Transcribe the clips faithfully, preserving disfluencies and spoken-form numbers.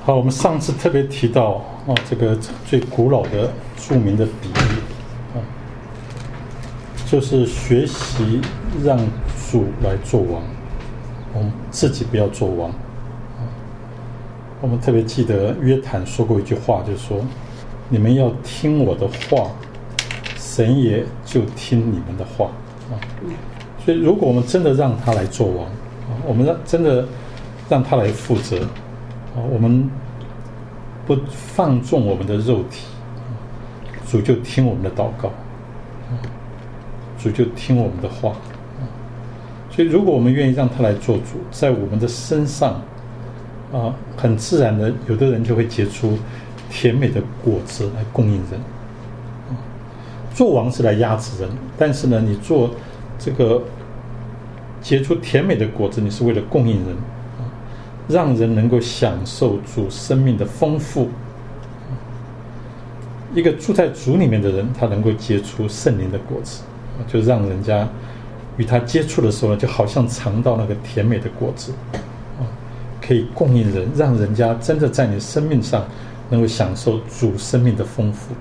好，我们上次特别提到啊，这个最古老的著名的比喻啊，就是学习让主来做王，我们自己不要做王啊。我们特别记得约坦说过一句话，就是说：你们要听我的话，神也就听你们的话啊。所以，如果我们真的让他来做王啊，我们让真的让他来负责。啊，我们不放纵我们的肉体，主就听我们的祷告，主就听我们的话。所以，如果我们愿意让他来做主，在我们的身上，啊，很自然的，有的人就会结出甜美的果子来供应人。做王是来压制人，但是呢，你做这个结出甜美的果子，你是为了供应人。让人能够享受主生命的丰富。一个住在主里面的人，他能够结出圣灵的果子，就让人家与他接触的时候呢，就好像尝到那个甜美的果子，可以供应人，让人家真的在你生命上能够享受主生命的丰富。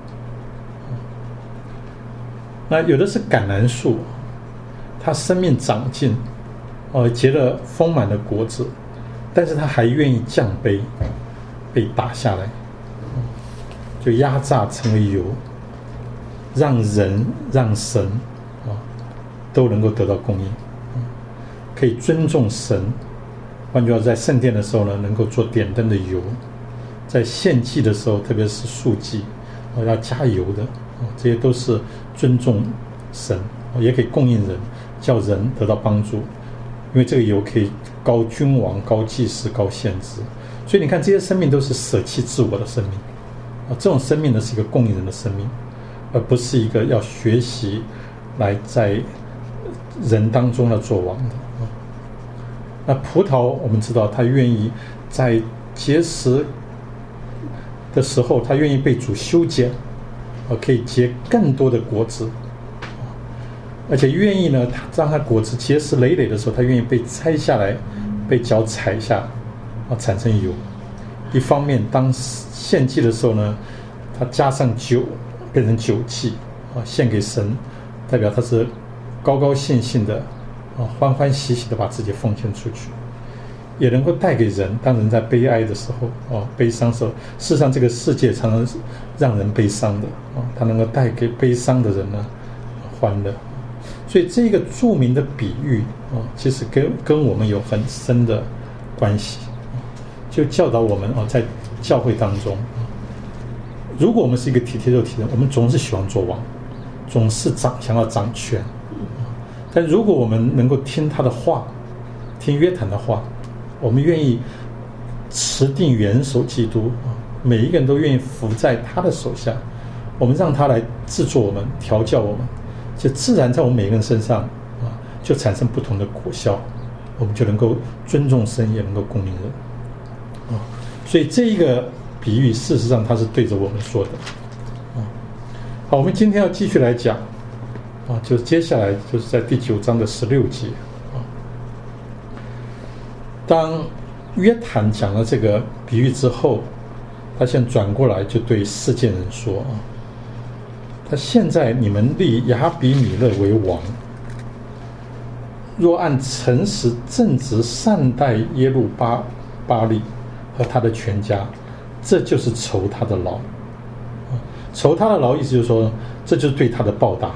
那有的是橄榄树，它生命长进，呃，结了丰满的果子。但是他还愿意降卑，被打下来，就压榨成为油，让人让神啊都能够得到供应，可以尊重神。换句话说，在圣殿的时候呢，能够做点灯的油；在献祭的时候，特别是素祭，啊要加油的，这些都是尊重神，也可以供应人，叫人得到帮助。因为这个油可以高君王、高祭司、高先知，所以你看这些生命都是舍弃自我的生命啊。这种生命呢是一个供应人的生命，而不是一个要学习来在人当中来做王的啊。那葡萄我们知道，他愿意在结实的时候，他愿意被主修剪，啊，可以结更多的果子。而且愿意呢，让它果子结实累累的时候，他愿意被拆下来，被脚踩下，啊，产生油。一方面，当献祭的时候呢，他加上酒，变成酒祭，啊，献给神，代表他是高高兴兴的，啊，欢欢喜喜的把自己奉献出去，也能够带给人。当人在悲哀的时候，啊，悲伤的时候，事实上这个世界常常让人悲伤的，啊，他能够带给悲伤的人呢欢乐。所以这个著名的比喻啊，其实跟跟我们有很深的关系，就教导我们啊，在教会当中，如果我们是一个体贴肉体人，我们总是喜欢做王，总是掌想要掌权。但如果我们能够听他的话，听约坦的话，我们愿意持定元首基督啊，每一个人都愿意服在他的手下，我们让他来制作我们、调教我们。就自然在我们每个人身上啊，就产生不同的果效，我们就能够尊重神，也能够供应人啊。所以这一个比喻，事实上它是对着我们说的啊。好，我们今天要继续来讲啊，就是接下来就是在第九章的十六节啊。当约坦讲了这个比喻之后，他现在转过来就对世件人说啊。他现在你们立亚比米勒为王，若按诚实正直善待耶路巴巴利和他的全家，这就是酬他的劳。酬他的劳意思就是说，这就是对他的报答。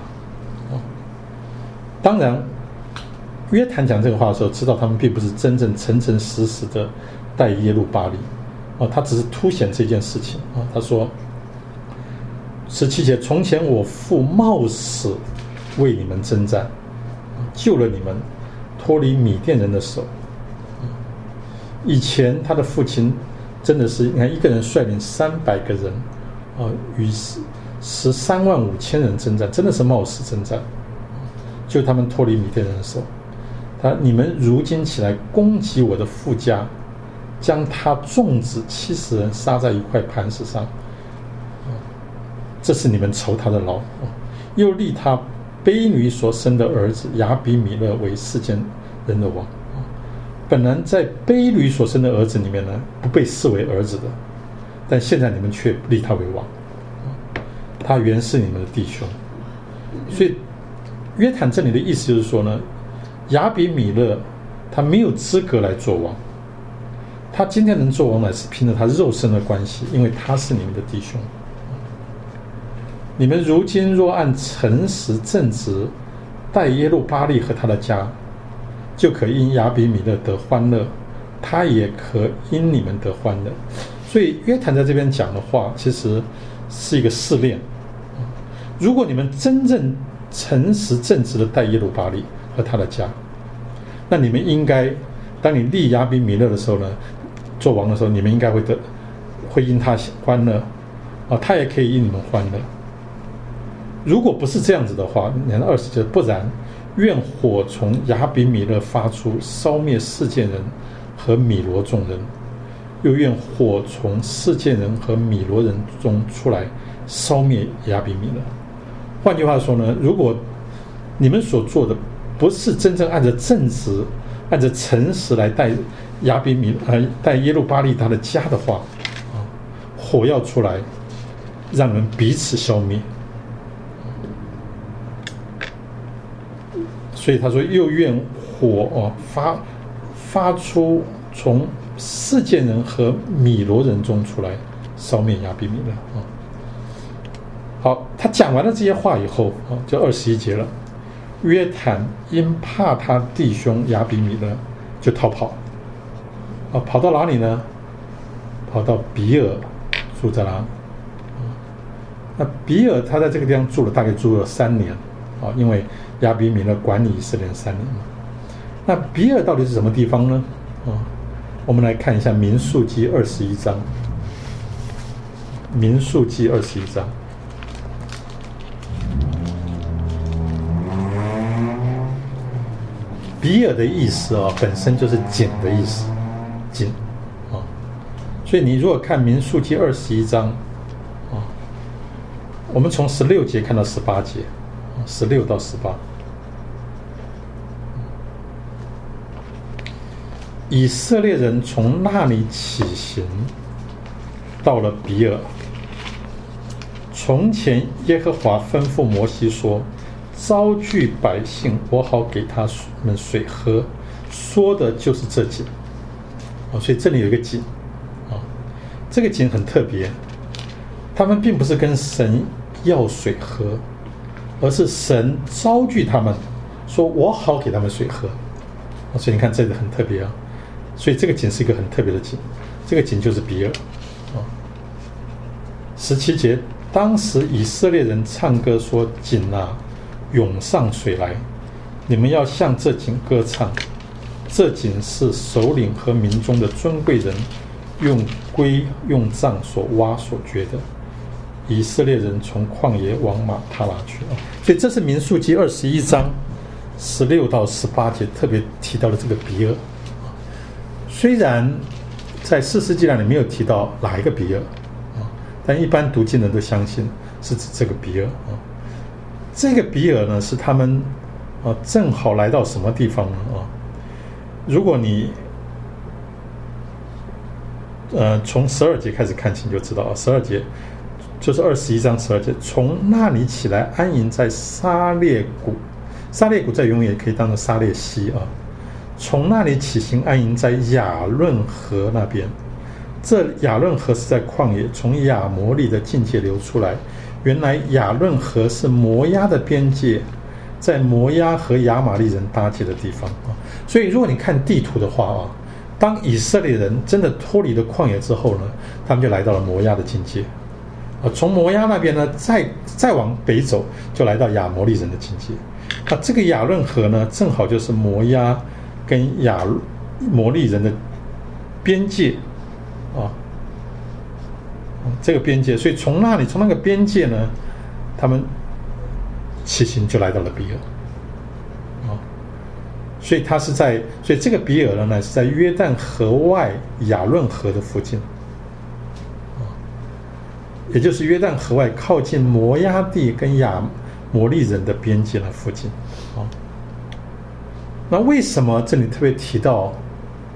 当然，约坦讲这个话的时候，知道他们并不是真正诚诚实实的待耶路巴利，哦，他只是凸显这件事情啊。他说。十七节，从前我父冒死为你们征战，救了你们，脱离米甸人的手。以前他的父亲真的是，你看一个人率领三百个人，啊，与十三万五千人征战，真的是冒死征战，救他们脱离米甸人的手。他你们如今起来攻击我的父家，将他众子七十人杀在一块磐石上。这是你们酬他的劳，又立他卑女所生的儿子亚比米勒为世间人的王。 本来在卑驴所生的儿子里面呢，不被视为儿子的，但现在你们却立他为王，他原是你们的弟兄。所以约坦这里的意思就是说呢，亚比米勒他没有资格来做王，他今天能做王乃是凭着他肉身的关系，因为他是你们的弟兄。你们如今若按诚实正直待耶路巴力和他的家，就可因亚比米勒得欢乐，他也可因你们得欢乐。所以约坦在这边讲的话其实是一个试炼，如果你们真正诚实正直的待耶路巴力和他的家，那你们应该当你立亚比米勒的时候呢，做王的时候，你们应该会得会因他欢乐啊，他也可以因你们欢乐。如果不是这样子的话，你看二十节，不然愿火从亚比米勒发出，烧灭示剑人和米罗众人，又愿火从示剑人和米罗人中出来，烧灭亚比米勒。换句话说呢，如果你们所做的不是真正按照正直、按照诚实来带亚比米呃带耶路巴力他的家的话，啊，火要出来，让人彼此消灭。所以他说，又愿火哦发发出从示剑人和米罗人中出来，烧灭亚比米勒啊。好，他讲完了这些话以后啊，就二十一节了。约坦因怕他弟兄亚比米勒，就逃跑啊，跑到哪里呢？跑到比尔住在那。那比尔他在这个地方住了大概住了三年啊，因为亚比米勒管理以色列三年嘛。那比尔到底是什么地方呢？啊，我们来看一下民数记二十一章。民数记二十一章。比尔的意思啊，本身就是井的意思，井啊。所以你如果看民数记二十一章啊，我们从十六节看到十八节，十六到十八。以色列人从那里起行，到了比尔。从前耶和华吩咐摩西说：“招聚百姓，我好给他们水喝。”说的就是这井啊，所以这里有一个井啊，这个井很特别，他们并不是跟神要水喝，而是神招聚他们，说我好给他们水喝啊，所以你看这个很特别啊。所以这个井是一个很特别的井，这个井就是比尔啊。十七节，当时以色列人唱歌说：“井啊，涌上水来，你们要向这井歌唱。这井是首领和民中的尊贵人用龟用杖所挖所掘的。以色列人从旷野往马他拉去。”所以这是民数记二十一章十六到十八节特别提到的这个比尔。虽然在士师记里没有提到哪一个比尔啊，但一般读经人都相信是指这个比尔啊。这个比尔呢，是他们啊正好来到什么地方呢啊？如果你呃从十二节开始看起，你就知道啊，十二节就是二十一章十二节，从那里起来安营在沙列谷，沙列谷在永远也可以当做沙列西啊。从那里起行安营在亚论河那边，这亚论河是在旷野，从亚摩利的境界流出来。原来亚论河是摩押的边界，在摩押和亚玛利人搭界的地方啊。所以如果你看地图的话啊，当以色列人真的脱离了旷野之后呢，他们就来到了摩押的境界啊。从摩押那边呢，再再往北走，就来到亚摩利人的境界。啊，这个亚论河呢，正好就是摩押跟亚摩利人的边界啊，这个边界，所以从那里从那个边界呢，他们起行就来到了比尔啊，所以他是在，所以这个比尔呢是在约旦河外亚论河的附近啊，也就是约旦河外靠近摩押地跟亚摩利人的边界的附近啊。那为什么这里特别提到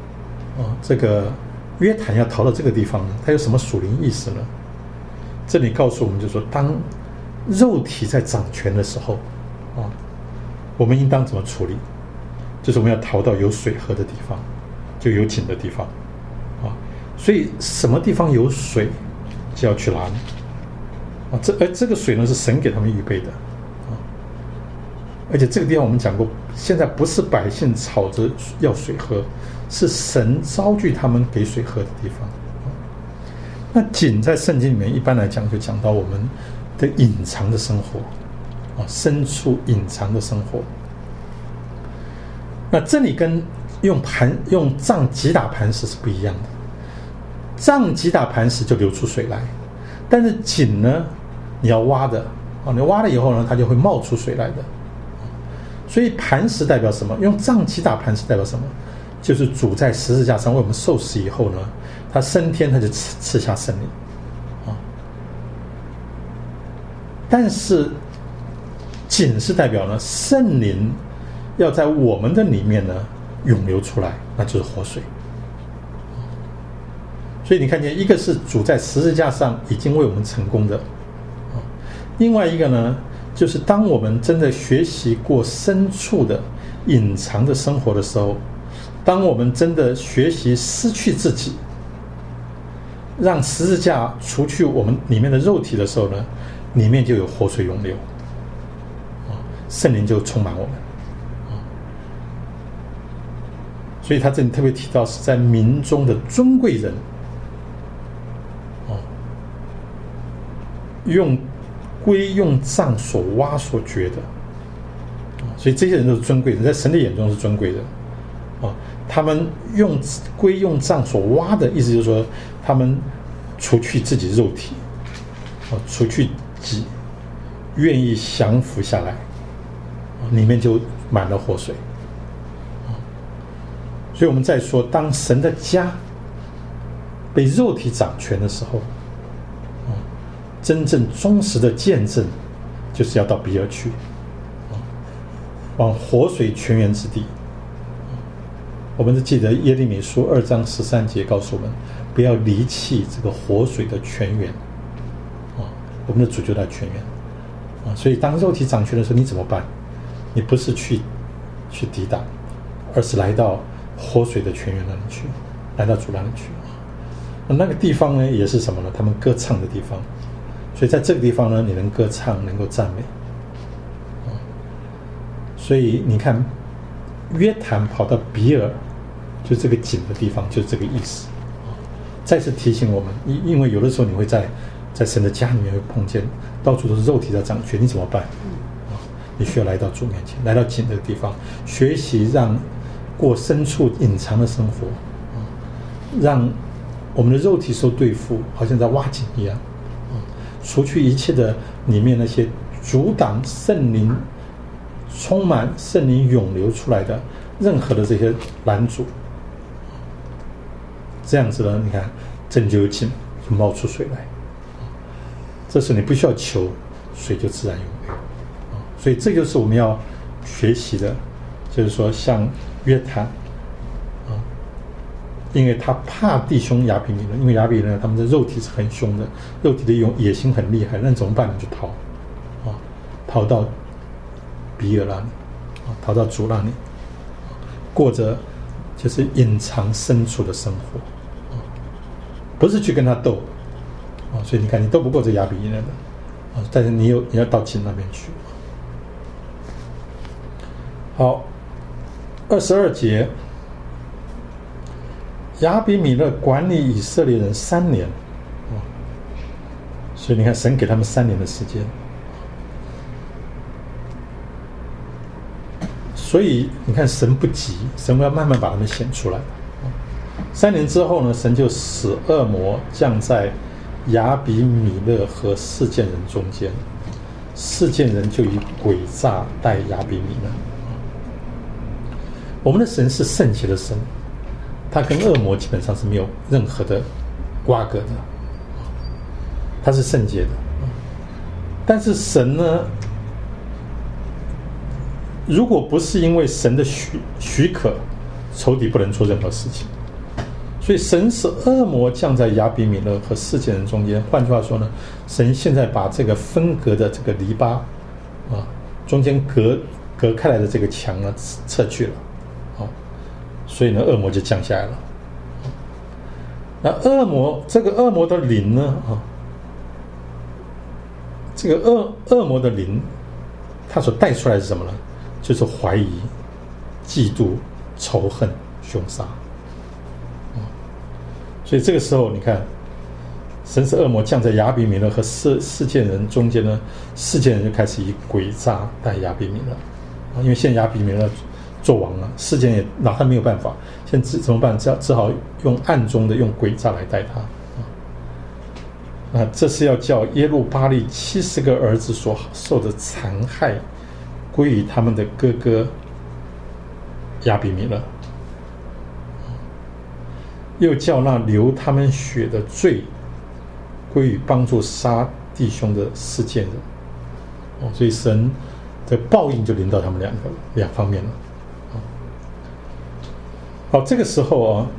哦，这个约坦要逃到这个地方呢，它有什么属灵意思呢？这里告诉我们，就是说，当肉体在掌权的时候，啊，我们应当怎么处理？就是我们要逃到有水喝的地方，就有井的地方，啊，所以什么地方有水，就要去哪里，啊，这而这个水呢是神给他们预备的，啊，而且这个地方我们讲过，现在不是百姓吵着要水喝，是神招聚他们给水喝的地方。那井在圣经里面一般来讲就讲到我们的隐藏的生活，啊，深处隐藏的生活。那这里跟用磐用杖击打磐石是不一样的，杖击打磐石就流出水来，但是井呢，你要挖的，啊，你挖了以后呢，它就会冒出水来的。所以磐石代表什么？用杖击打磐石代表什么？就是主在十字架上为我们受死以后呢，他升天，他就赐赐下圣灵，啊。但是井是代表呢，圣灵要在我们的里面呢涌流出来，那就是活水。所以你看见，一个是主在十字架上已经为我们成功的，啊，另外一个呢，就是当我们真的学习过深处的隐藏的生活的时候，当我们真的学习失去自己，让十字架除去我们里面的肉体的时候呢，里面就有活水涌流，啊，圣灵就充满我们，啊，所以他这里特别提到是在民中的尊贵人，啊，用龟用杖所挖所掘的，啊，所以这些人都是尊贵人，在神的眼中是尊贵人，啊，他们用龟用杖所挖的意思就是说，他们除去自己肉体，啊，除去己，愿意降服下来，啊，里面就满了活水，啊，所以我们再说，当神的家被肉体掌权的时候，啊，真正忠实的见证就是要到比尔去，啊，往活水泉源之地。我们只记得耶利米书二章十三节告诉我们，不要离弃这个活水的泉源，啊，我们的主就在泉源，啊，所以当肉体掌权的时候，你怎么办？你不是去去抵挡，而是来到活水的泉源那里去，来到主那里去。那个地方呢，也是什么呢？他们歌唱的地方。所以在这个地方呢，你能歌唱，能够赞美，啊，所以你看，约坦跑到比尔，就这个井的地方，就是这个意思。再次提醒我们，因因为有的时候你会在在神的家里面会碰见到处都是肉体的掌权，你怎么办？啊，你需要来到主面前，来到井的地方，学习让过深处隐藏的生活，啊，让我们的肉体受对付，好像在挖井一样，啊，除去一切的里面那些阻挡圣灵充满圣灵涌流出来的任何的这些拦阻，这样子呢，你看这里就有井，就冒出水来，这时你不需要求，水就自然涌流，所以这就是我们要学习的，就是说像约坦，啊，因为他怕弟兄亚比米勒，因为亚比米勒他们的肉体是很凶的，肉体的勇野心很厉害，那怎么办呢？就逃，啊，逃到比尔那里，啊，逃到主那里，过着就是隐藏深处的生活，啊，不是去跟他斗，啊，所以你看你斗不过这亚比米勒的，啊，但是你有你要到井那边去。好，二十二节，亚比米勒管理以色列人三年，啊，所以你看神给他们三年的时间。所以你看神不急，神要慢慢把他们显出来。三年之后呢，神就使恶魔降在亚比米勒和示剑人中间，示剑人就以诡诈待亚比米勒。我们的神是圣洁的神，他跟恶魔基本上是没有任何的瓜葛的，他是圣洁的。但是神呢，如果不是因为神的许许可，仇敌不能做任何事情， 所以神使恶魔降在亚比米勒和示剑人中间。换句话说呢，神现在把这个分隔的这个篱笆啊，中间隔隔开来的这个墙呢撤去了，啊，所以呢恶魔就降下来了。那恶魔这个恶魔的灵呢啊，这个恶恶魔的灵，它所带出来是什么呢？就是怀疑、嫉妒、仇恨、凶杀。所以这个时候，你看，神使恶魔降在亚比米勒和示示剑人中间呢，示剑人就开始以诡诈待亚比米勒啊，因为现在亚比米勒做王了，示剑也拿他没有办法，现在怎么办？只只好用暗中的用诡诈来待他啊。那这是要叫耶路巴力七十个儿子所受的残害归于他们的哥哥亚比米勒。又叫那流他们血的罪归于帮助杀弟兄的示剑人，哦，所以神的报应就临到他们两个两方面了。好，这个时候啊，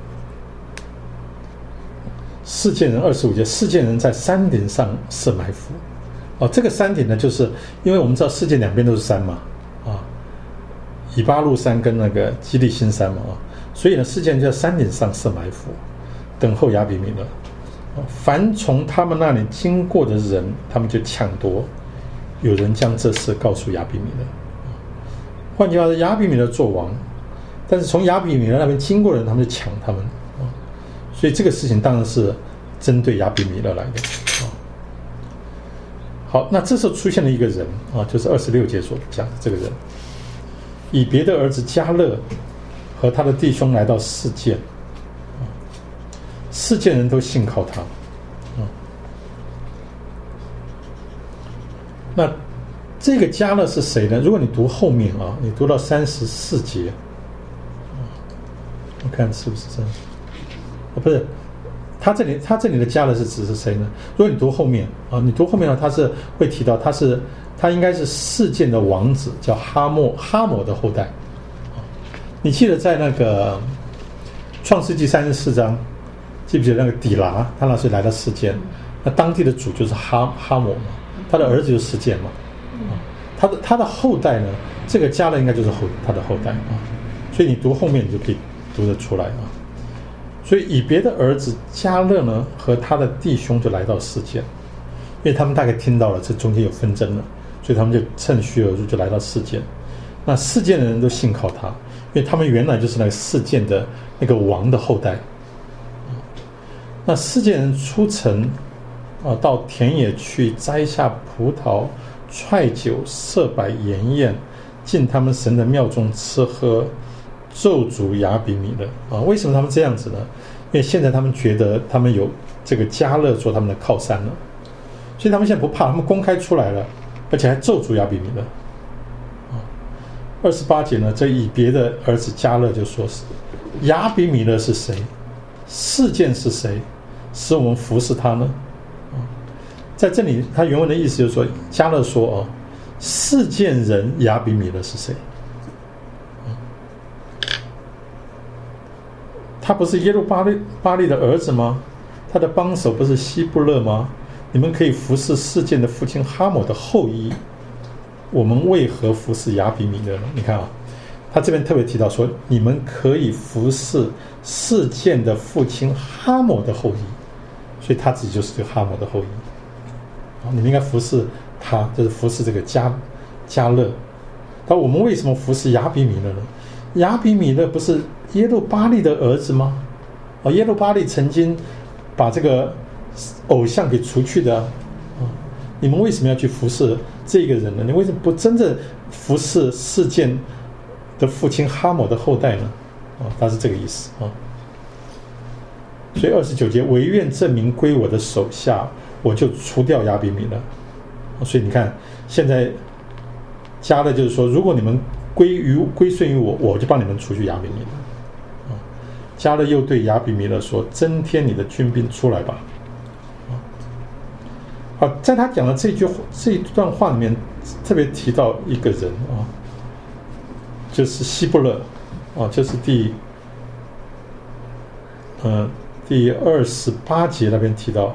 示剑人二十五节，示剑人在山顶上设埋伏。哦，这个山顶呢，就是因为我们知道世界两边都是山嘛，啊，以巴路山跟那个基利心山嘛，啊。所以呢，示剑就在山顶上设埋伏，等候亚比米勒。凡从他们那里经过的人，他们就抢夺。有人将这事告诉亚比米勒。换句话说，亚比米勒做王，但是从亚比米勒那边经过的人，他们就抢他们。所以这个事情当然是针对亚比米勒来的。好，那这时候出现了一个人啊，就是二十六节所讲的这个人，以别的儿子迦勒和他的弟兄来到示剑，示剑人都信靠他。那这个迦勒是谁呢？如果你读后面啊，你读到三十四节，我看是不是这样？哦，不是，他这里他这里的迦勒是指是谁呢？如果你读后面啊，你读后面呢，他是会提到他是他应该是示剑的王子，叫哈莫哈摩的后代。你记得在那个创世纪三十四章，记不记得那个底拉他那时候来到示剑，那当地的主就是哈哈摩嘛，他的儿子就是示剑嘛，啊，他的他的后代呢，这个迦勒应该就是后他的后代啊，所以你读后面你就可以读得出来啊。所以以别的儿子迦勒呢和他的弟兄就来到示剑，因为他们大概听到了这中间有纷争了，所以他们就趁虚而入就来到示剑。那示剑的人都信靠他，因为他们原来就是那个示剑的那个王的后代。那示剑人出城啊，到田野去摘下葡萄、踹酒、设摆筵宴，进他们神的庙中吃喝，咒诅亚比米勒啊。为什么他们这样子呢？因为现在他们觉得他们有这个迦勒做他们的靠山了，所以他们现在不怕，他们公开出来了，而且还咒诅亚比米勒。二十八节呢，这以别的儿子迦勒就说是亚比米勒是谁？示剑是谁？使我们服侍他呢？在这里，他原文的意思就是说，迦勒说哦，示剑人亚比米勒是谁？他不是耶路巴利巴利的儿子吗？他的帮手不是希布勒吗？你们可以服侍示剑的父亲哈摩的后裔。我们为何服侍亚比米勒呢？你看啊，他这边特别提到说，你们可以服侍示剑的父亲哈摩的后裔，所以他自己就是这个哈摩的后裔。啊，你们应该服侍他，就是服侍这个迦迦勒。但我们为什么服侍亚比米勒呢？亚比米勒不是耶路巴利的儿子吗？啊，耶路巴利曾经把这个偶像给除去的啊。你们为什么要去服侍这个人呢？你为什么不真正服侍示剑的父亲哈摩的后代呢？啊，他是这个意思啊。所以二十九节，唯愿证明归我的手下，我就除掉亚比米勒。所以你看，现在加的就是说，如果你们归于归顺于我，我就帮你们除去亚比米勒。加勒又对亚比米勒说：“增添你的军兵出来吧。”啊，在他讲的这句这一段话里面，特别提到一个人啊，就是希布勒啊，就是第呃，第二十八节那边提到，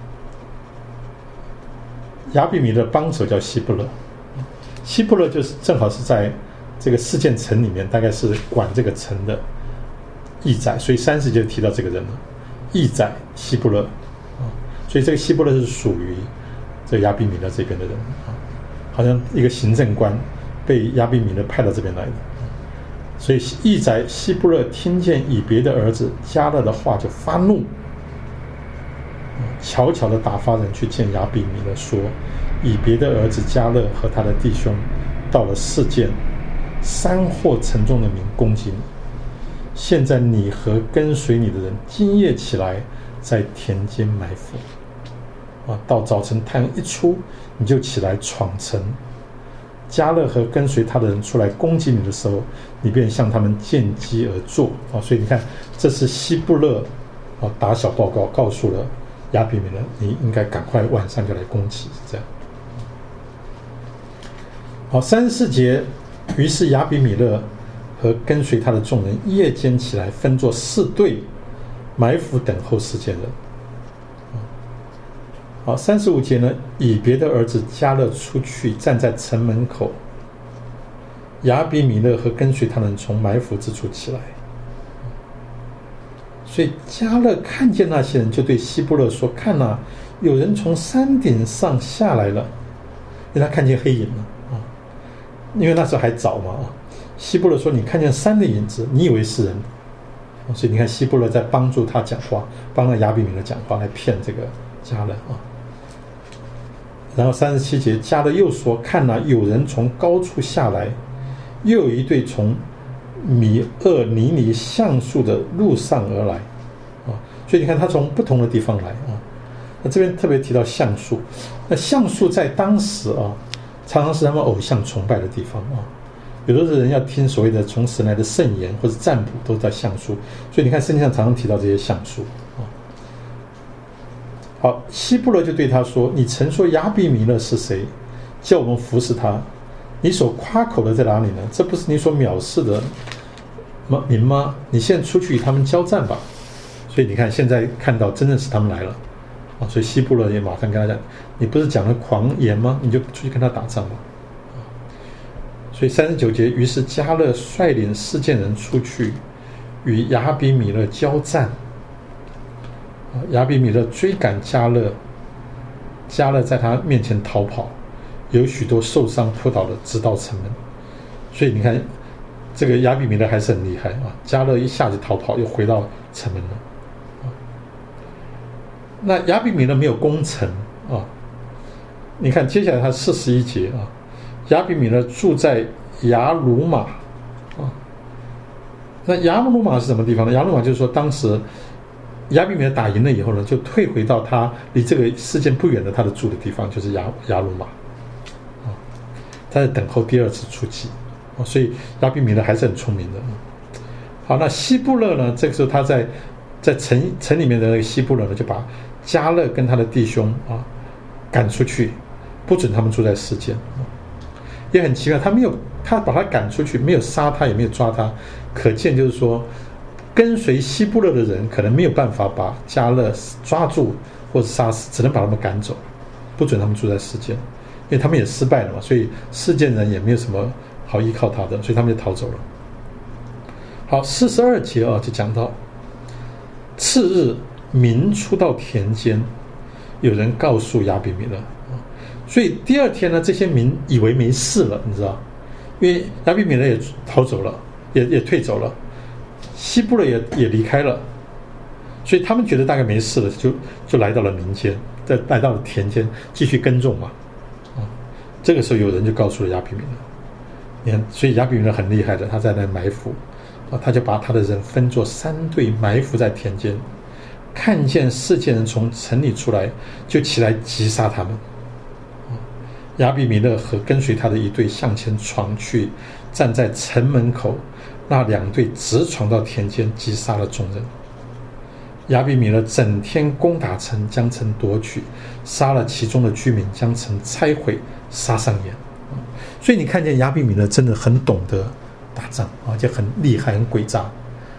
亚比米勒帮手叫希布勒，希布勒就是正好是在这个事件城里面，大概是管这个城的义宰，所以三十节提到这个人了，义宰希布勒啊，所以这个希布勒是属于这个亚比米勒这边的人啊，好像一个行政官被亚比米勒派到这边来的。所以义宰希布勒听见以别的儿子迦勒的话，就发怒，悄悄地打发人去见亚比米勒，说以别的儿子迦勒和他的弟兄到了示剑，三获沉重的民攻击你。现在你和跟随你的人今夜起来，在田间埋伏啊，到早晨太阳一出，你就起来闯城。迦勒和跟随他的人出来攻击你的时候，你便向他们见机而坐啊。所以你看，这是希布勒啊打小报告，告诉了亚比米勒，你应该赶快晚上就来攻击，是这样。好，三十四节，于是亚比米勒和跟随他的众人夜间起来，分作四队，埋伏等候示剑人。好，三十五节呢，以别的儿子迦勒出去，站在城门口，亚比米勒和跟随他们从埋伏之处起来。所以迦勒看见那些人，就对希布勒说：“看哪、啊，有人从山顶上下来了。”因为他看见黑影了啊，因为那时候还早嘛啊。希布勒说：“你看见山的影子，你以为是人？”所以你看希布勒在帮助他讲话，帮了亚比米勒讲话，来骗这个迦勒啊。然后三十七节，迦勒又说：“看哪、啊，有人从高处下来，又有一队从米厄尼尼橡树的路上而来。”啊，所以你看他从不同的地方来啊。那这边特别提到橡树，那橡树在当时啊，常常是他们偶像崇拜的地方啊。有的人要听所谓的从神来的圣言或者占卜，都在橡树。所以你看圣经上常常提到这些橡树啊。好，希布勒就对他说：“你曾说亚比米勒是谁？叫我们服侍他。你所夸口的在哪里呢？这不是你所藐视的民吗？你现在出去与他们交战吧。”所以你看，现在看到真正是他们来了啊！所以希布勒也马上跟他讲：“你不是讲了狂言吗？你就出去跟他打仗吧。”所以三十九节，于是迦勒率领示剑人出去与亚比米勒交战。亚比米勒追赶迦勒，迦勒在他面前逃跑，有许多受伤扑倒的，直到城门。所以你看，这个亚比米勒还是很厉害啊！迦勒一下就逃跑，又回到城门了。那亚比米勒没有攻城啊！你看接下来他四十一节啊，亚比米勒住在雅鲁玛啊。那雅鲁玛是什么地方呢？雅鲁玛就是说当时亚比米勒打赢了以后呢，就退回到他离这个事件不远的他的住的地方，就是雅雅鲁玛啊。他在等候第二次出击啊，所以亚比米勒还是很聪明的。好，那希布勒呢？这个时候他在在城城里面的那个希布勒呢，就把迦勒跟他的弟兄啊赶出去，不准他们住在示剑。也很奇怪，他没有他把他赶出去，没有杀他，也没有抓他，可见就是说，跟随希布勒的人可能没有办法把迦勒抓住或者杀死，只能把他们赶走，不准他们住在示剑，因为他们也失败了嘛，所以示剑人也没有什么好依靠他的，所以他们就逃走了。好，四十二节啊，就讲到次日民出到田间，有人告诉亚比米勒，所以第二天呢，这些民以为没事了，你知道，因为亚比米勒也逃走了，也也退走了，希布勒也也离开了，所以他们觉得大概没事了，就就来到了民间，再来到了田间继续耕种嘛。啊，这个时候有人就告诉了亚比米勒，你看，所以亚比米勒很厉害的，他在那埋伏。啊，他就把他的人分作三队，埋伏在田间，看见示剑人从城里出来，就起来击杀他们。亚比米勒和跟随他的一队向前闯去，站在城门口，那两队直闯到田间，击杀了众人。亚比米勒整天攻打城，将城夺取，杀了其中的居民，将城拆毁，杀上眼。所以你看见亚比米勒真的很懂得打仗啊，就很厉害，很诡诈。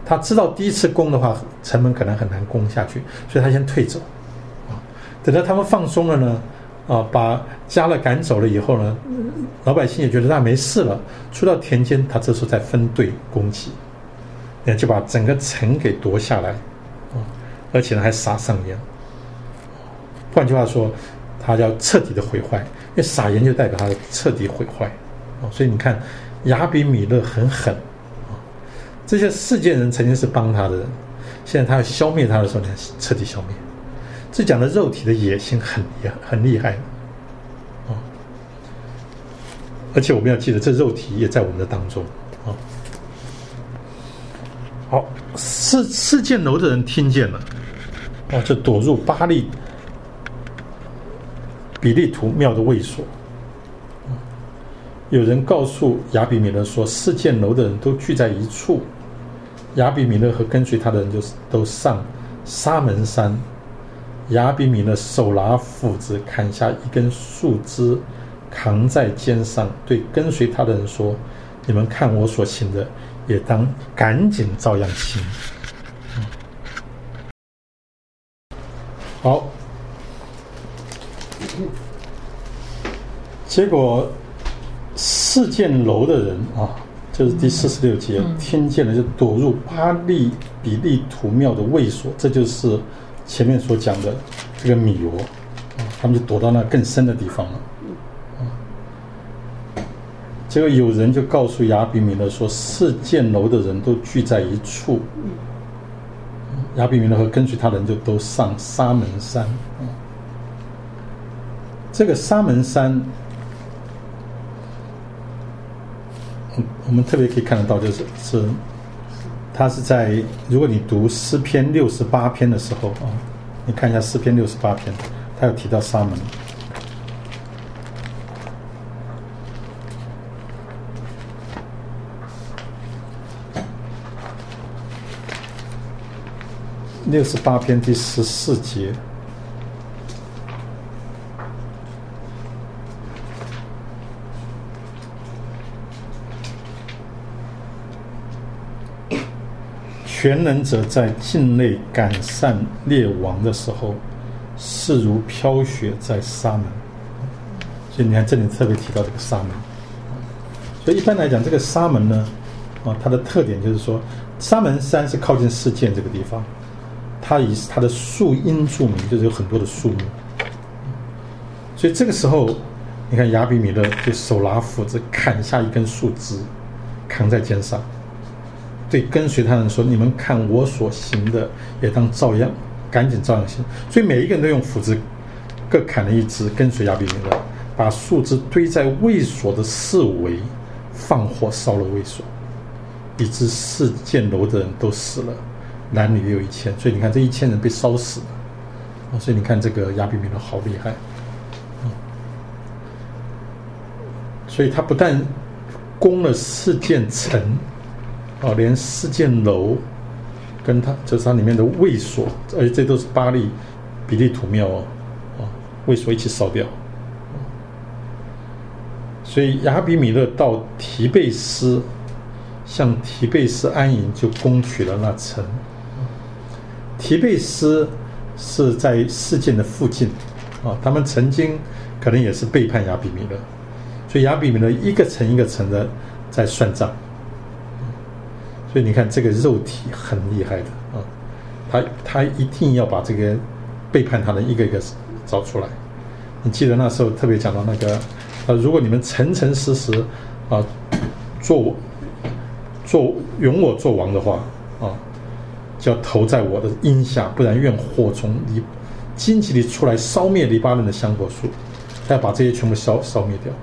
他知道第一次攻的话，城门可能很难攻下去，所以他先退走。啊，等到他们放松了呢，啊，把加勒赶走了以后呢，老百姓也觉得他没事了，出到田间，他这时候再分队攻击，也就把整个城给夺下来，啊，而且呢还撒上盐。换句话说，他要彻底的毁坏，因为撒盐就代表他彻底毁坏。啊，所以你看亚比米勒很狠。这些世界人曾经是帮他的人，现在他要消灭他的时候呢，彻底消灭。这讲的肉体的野心很很厉害，啊！而且我们要记得，这肉体也在我们的当中啊。好，四四箭楼的人听见了，哦，就躲入巴利比利图庙的卫所。有人告诉亚比米勒说，四箭楼的人都聚在一处。亚比米勒和跟随他的人就都上沙门山。亚比米勒手拿斧子，砍下一根树枝，扛在肩上，对跟随他的人说：“你们看我所行的，也当赶紧照样行。”好，结果四箭楼的人啊。就是第四十六节，嗯、听见了就躲入巴利比利图庙的卫所，这就是前面所讲的这个米罗，啊，他们就躲到那更深的地方了。啊，结果有人就告诉亚比米勒说，四箭楼的人都聚在一处。亚比米勒和跟随他的人就都上沙门山。啊，这个沙门山。我们特别可以看得到，就是是，它是在如果你读诗篇六十八篇的时候啊，你看一下诗篇六十八篇，它有提到沙门。六十八篇第十四节。全能者在境内赶散列王的时候，势如飘雪在沙门。所以你看这里特别提到这个沙门。所以一般来讲，这个沙门呢，啊，它的特点就是说，沙门山是靠近示剑这个地方，它以它的树荫著名，就是有很多的树木。所以这个时候，你看亚比米勒就手拿斧子砍下一根树枝，扛在肩上。对跟随他人说：“你们看我所行的，也当照样，赶紧照样行。”所以每一个人都用斧子各砍了一枝，跟随亚比米勒，把树枝堆在卫所的四围，放火烧了卫所，以致四箭楼的人都死了，男女也有一千。所以你看，这一千人被烧死了。所以你看这个亚比米勒好厉害。所以他不但攻了四箭城。哦，连四箭楼跟它就是它里面的卫所，而且这都是巴利比利图庙哦，啊，卫所一起烧掉。所以亚比米勒到提贝斯，向提贝斯安营，就攻取了那城。提贝斯是在事件的附近啊，他们曾经可能也是背叛亚比米勒，所以亚比米勒一个城一个城的在算账。所以你看，这个肉体很厉害的啊，他他一定要把这个背叛他的一个一个找出来。你记得那时候特别讲到那个，呃，如果你们诚诚实实啊，做做容我做王的话啊，就要投在我的荫下，不然愿火从黎荆棘里出来，烧灭黎巴嫩的香柏树。他要把这些全部烧烧灭掉。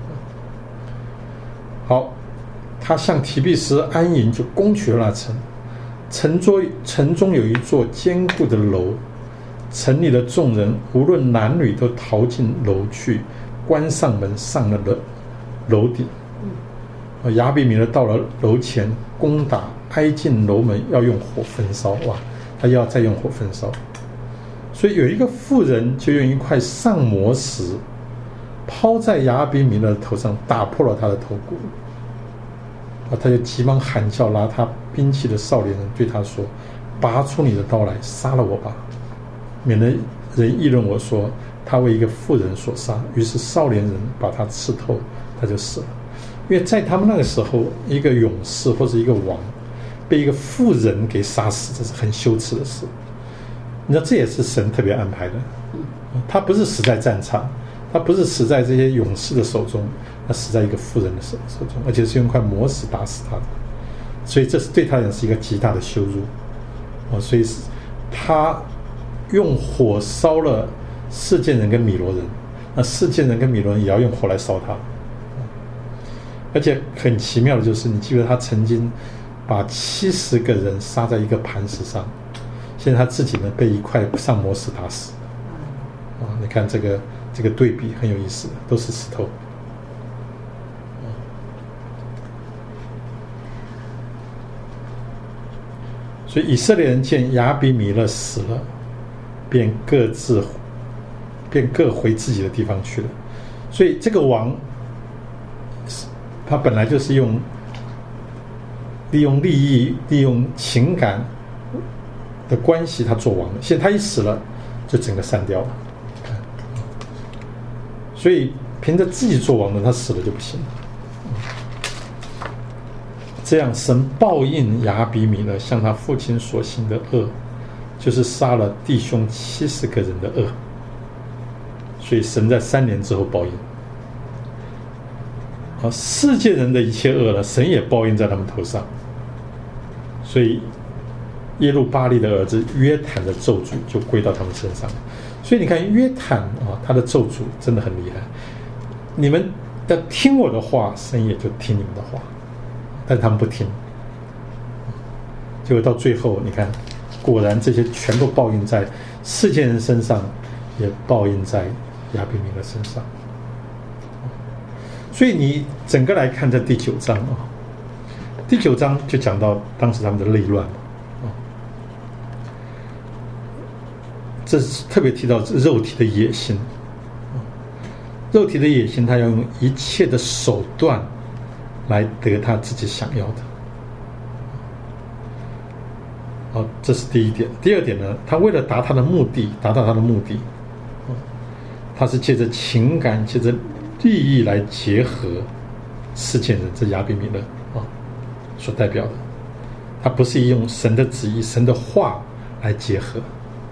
好。他向提比斯安营，就攻取了那城。城中城中有一座坚固的楼，城里的众人无论男女都逃进楼去，关上门，上了楼楼顶。亚比米勒到了楼前，攻打，挨进楼门，要用火焚烧。哇，他要再用火焚烧。所以有一个妇人就用一块上磨石抛在亚比米勒头上，打破了他的头骨。 啊，他就急忙喊叫拿他兵器的少年人对他说：“拔出你的刀来，杀了我吧，免得人议论我说他为一个妇人所杀。”于是少年人把他刺透，他就死了。因为在他们那个时候，一个勇士或者一个王被一个妇人给杀死，这是很羞耻的事。你知道，这也是神特别安排的。他不是死在战场，他不是死在这些勇士的手中，他死在一个妇人的手手中，而且是用块磨石打死他的。所以这是对他人是一个极大的羞辱。哦，所以他用火烧了示剑人跟米罗人，那示剑人跟米罗人也要用火来烧他。而且很奇妙的就是，你记得他曾经把七十个人杀在一个磐石上，现在他自己呢被一块上磨石打死。啊，你看这个这个对比很有意思，都是石头。所以以色列人见亚比米勒死了，便各自便各回自己的地方去了。所以这个王，他本来就是用利用利益、利用情感的关系，他做王的。现在他一死了，就整个散掉了。所以凭着自己做王的，他死了就不行了。这样神报应亚比米勒向他父亲所行的恶，就是杀了弟兄七十个人的恶。所以神在三年之后报应。啊，世界人的一切恶呢，神也报应在他们头上。所以耶路巴力的儿子约坦的咒诅就归到他们身上。所以你看约坦啊，他的咒诅真的很厉害。你们要听我的话，神也就听你们的话，但是他们不听。结果到最后，你看，果然这些全都报应在世界人身上，也报应在亚比米勒身上。所以你整个来看，这第九章啊，第九章就讲到当时他们的内乱嘛。这是特别提到肉体的野心，肉体的野心，他要用一切的手段来得他自己想要的。好，这是第一点。第二点呢，他为了达他的目的，达到他的目的，他是借着情感、借着利益来结合世界人，这亚比米勒啊所代表的。他不是用神的旨意、神的话来结合。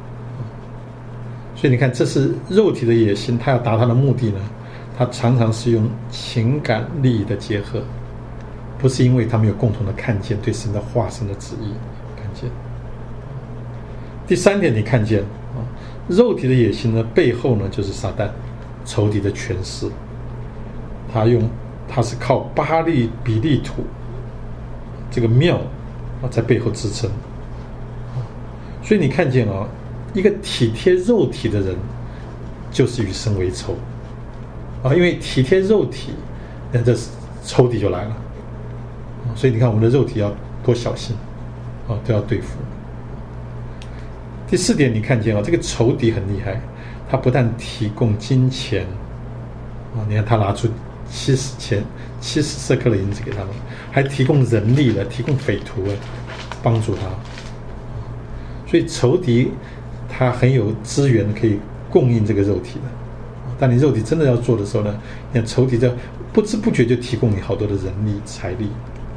所以你看，这是肉体的野心，他要达他的目的呢，他常常是用情感利益的结合，不是因为他们有共同的看见，对神的话、神的旨意看见。第三点，你看见啊，肉体的野心呢，背后呢就是撒旦仇敌的权势，他用他是靠巴力比利土这个庙啊在背后支撑。所以你看见啊，一个体贴肉体的人，就是与神为仇啊！因为体贴肉体，那这仇敌就来了。所以你看，我们的肉体要多小心啊，都要对付。第四点，你看见啊，这个仇敌很厉害，他不但提供金钱啊，你看他拿出七十钱、七十舍客勒银子给他们，还提供人力了，提供匪徒哎，帮助他。所以仇敌他很有资源可以供应这个肉体的，但你肉体真的要做的时候呢，你看仇敌在不知不觉就提供你好多的人力财力。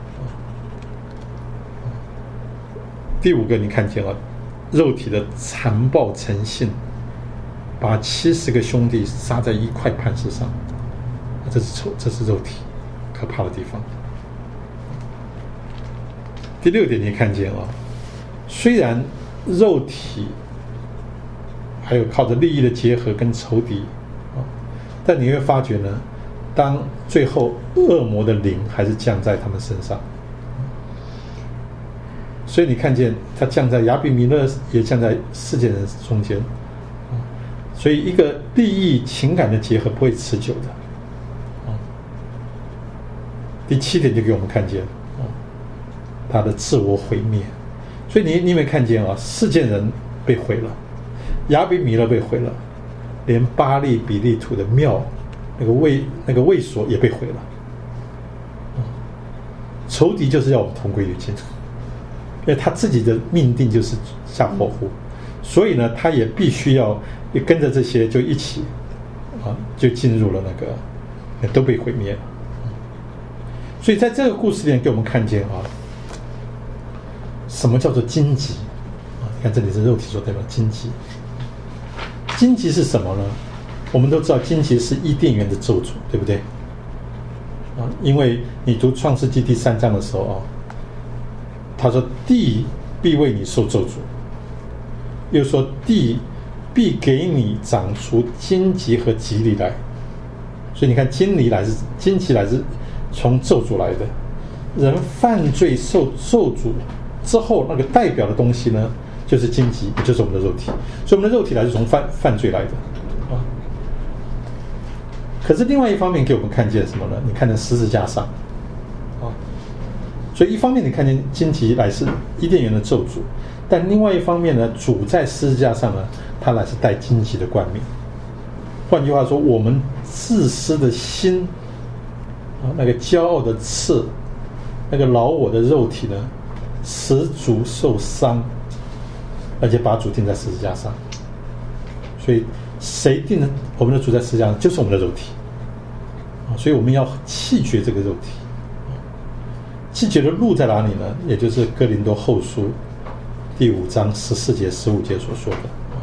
第五个，你看见了肉体的残暴成性，把七十个兄弟杀在一块磐石上，这是仇，这是肉体可怕的地方。第六点，你看见啊，虽然肉体还有靠着利益的结合跟仇敌啊，但你会发觉呢，当最后恶魔的灵还是降在他们身上。所以你看见他降在亚比米勒，也降在世界人中间，所以一个利益情感的结合不会持久的。第七点就给我们看见他的自我毁灭。所以你你有没有看见啊？世界人被毁了，亚比米勒被毁了，连巴力比利土的庙那个卫那个卫所也被毁了。 仇敌就是要我们同归于尽，因为他自己的命定就是下火湖，所以呢，他也必须要也跟着这些就一起啊，就进入了那个都被毁灭了。所以在这个故事里面给我们看见啊，什么叫做荆棘啊？你看这里是肉体所代表荆棘。荆棘是什么呢？我们都知道荆棘是伊甸园的咒诅，对不对？啊，因为你读创世纪第三章的时候啊，他说地必为你受咒诅，又说地必给你长出荆棘和棘藜来。所以你看荆棘来是荆棘来是从咒诅来的，人犯罪受咒诅之后，那个代表的东西呢，就是荆棘，也就是我们的肉体。所以我们的肉体来是从犯犯罪来的啊。可是另外一方面给我们看见什么呢？你看见十字架上啊，所以一方面你看见荆棘来是伊甸园的咒诅，但另外一方面呢，主在十字架上呢，他来是带荆棘的冠冕。换句话说，我们自私的心啊，那个骄傲的刺，那个老我的肉体呢，使主受伤，而且把主钉在十字架上。所以谁钉我们的主在十字架上，就是我们的肉体啊。所以我们要弃绝这个肉体。弃绝的路在哪里呢？也就是哥林多后书第五章十四节、十五节所说的，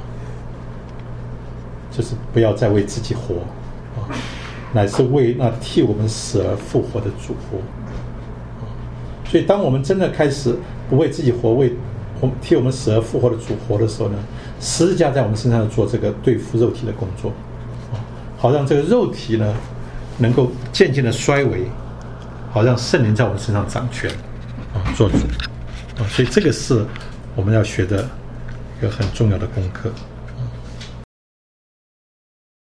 就是不要再为自己活啊，乃是为那替我们死而复活的主活。所以当我们真的开始不为自己活，为替我们死而复活的主活的时候呢，十字架在我们身上做这个对付肉体的工作，好让这个肉体呢能够渐渐的衰微，好让圣灵在我们身上掌权啊，做主啊。所以这个是我们要学的一个很重要的功课。